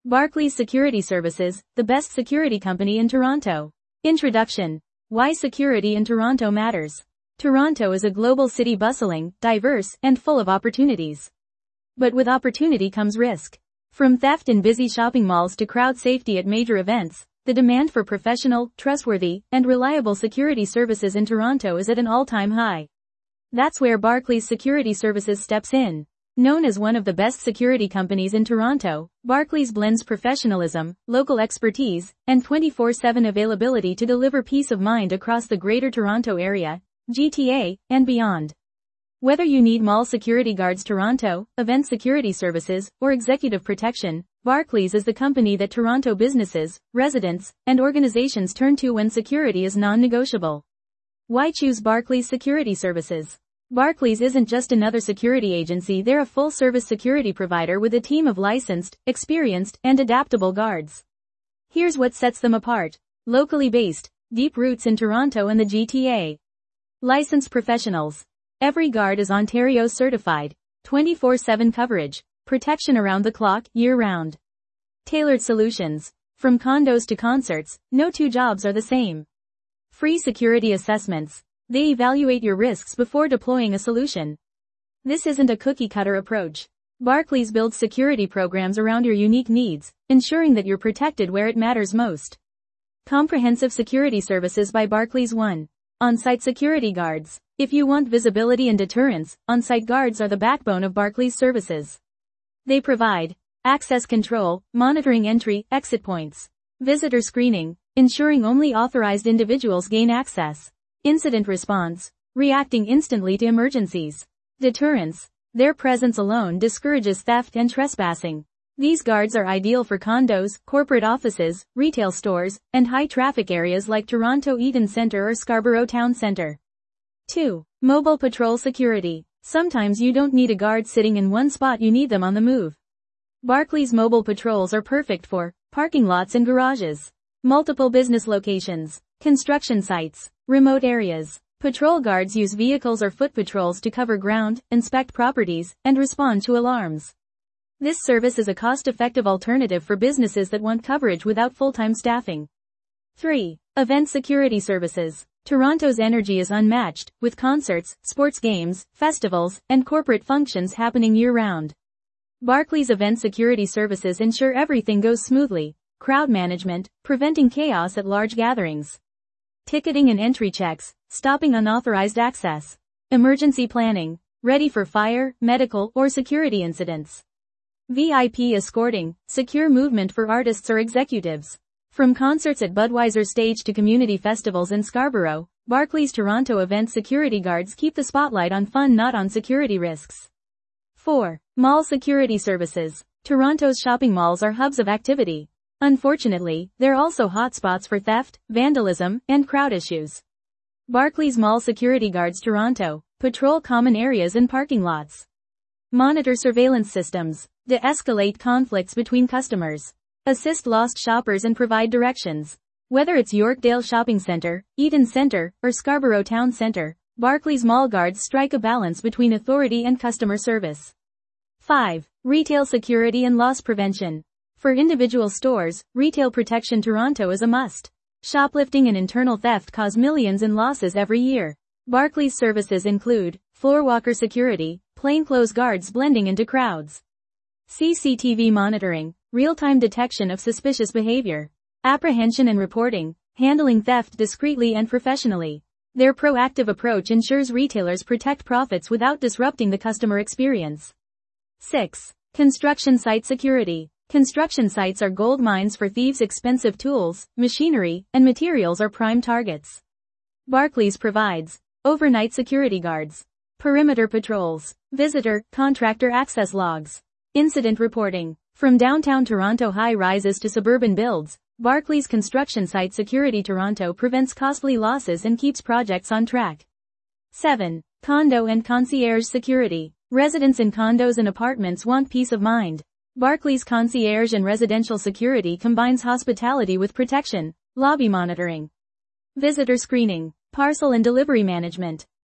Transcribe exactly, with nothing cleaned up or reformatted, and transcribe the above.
Barclays Security Services, the best security company in Toronto. Introduction. Why security in Toronto matters. Toronto is a global city, bustling, diverse, and full of opportunities. But with opportunity comes risk. From theft in busy shopping malls to crowd safety at major events, the demand for professional, trustworthy, and reliable security services in Toronto is at an all-time high. That's where Barclays Security Services steps in. Known as one of the best security companies in Toronto, Barclays blends professionalism, local expertise, and twenty-four seven availability to deliver peace of mind across the Greater Toronto Area, G T A, and beyond. Whether you need mall security guards Toronto, event security services, or executive protection, Barclays is the company that Toronto businesses, residents, and organizations turn to when security is non-negotiable. Why choose Barclays Security Services? Barclays isn't just another security agency, they're a full-service security provider with a team of licensed, experienced, and adaptable guards. Here's what sets them apart. Locally based, deep roots in Toronto and the G T A. Licensed professionals. Every guard is Ontario certified. twenty-four seven coverage. Protection around the clock, year-round. Tailored solutions. From condos to concerts, no two jobs are the same. Free security assessments. They evaluate your risks before deploying a solution. This isn't a cookie-cutter approach. Barclays builds security programs around your unique needs, ensuring that you're protected where it matters most. Comprehensive security services by Barclays. one. On-site security guards. If you want visibility and deterrence, on-site guards are the backbone of Barclays services. They provide access control, monitoring entry, exit points. Visitor screening, ensuring only authorized individuals gain access. Incident response, reacting instantly to emergencies. Deterrence, their presence alone discourages theft and trespassing. These guards are ideal for condos, corporate offices, retail stores, and high-traffic areas like Toronto Eaton Centre or Scarborough Town Centre. two. Mobile patrol security. Sometimes you don't need a guard sitting in one spot, you need them on the move. Barclays mobile patrols are perfect for parking lots and garages, multiple business locations, construction sites, remote areas. Patrol guards use vehicles or foot patrols to cover ground, inspect properties, and respond to alarms. This service is a cost-effective alternative for businesses that want coverage without full-time staffing. three. Event security services. Toronto's energy is unmatched, with concerts, sports games, festivals, and corporate functions happening year-round. Barclays Event Security Services ensure everything goes smoothly. Crowd management, preventing chaos at large gatherings. Ticketing and entry checks, stopping unauthorized access. Emergency planning, ready for fire, medical, or security incidents. V I P escorting, secure movement for artists or executives. From concerts at Budweiser Stage to community festivals in Scarborough, Barclays Toronto Event Security Guards keep the spotlight on fun, not on security risks. four. Mall Security Services. Toronto's shopping malls are hubs of activity. Unfortunately, they're also hotspots for theft, vandalism, and crowd issues. Barclays Mall Security Guards Toronto patrol common areas and parking lots. Monitor surveillance systems, de-escalate conflicts between customers. Assist lost shoppers and provide directions. Whether it's Yorkdale Shopping Centre, Eaton Centre, or Scarborough Town Centre, Barclays Mall Guards strike a balance between authority and customer service. five. Retail security and loss prevention. For individual stores, Retail Protection Toronto is a must. Shoplifting and internal theft cause millions in losses every year. Barclays services include floorwalker security, plainclothes guards blending into crowds, C C T V monitoring, real-time detection of suspicious behavior, apprehension and reporting, handling theft discreetly and professionally. Their proactive approach ensures retailers protect profits without disrupting the customer experience. six. Construction site security. Construction sites are gold mines for thieves. Expensive tools, machinery, and materials are prime targets. Barclays provides overnight security guards, perimeter patrols, visitor, contractor access logs, incident reporting. From downtown Toronto high-rises to suburban builds, Barclays Construction Site Security Toronto prevents costly losses and keeps projects on track. seven. Condo and concierge security. Residents in condos and apartments want peace of mind. Barclays Concierge and Residential Security combines hospitality with protection, lobby monitoring, visitor screening, parcel and delivery management,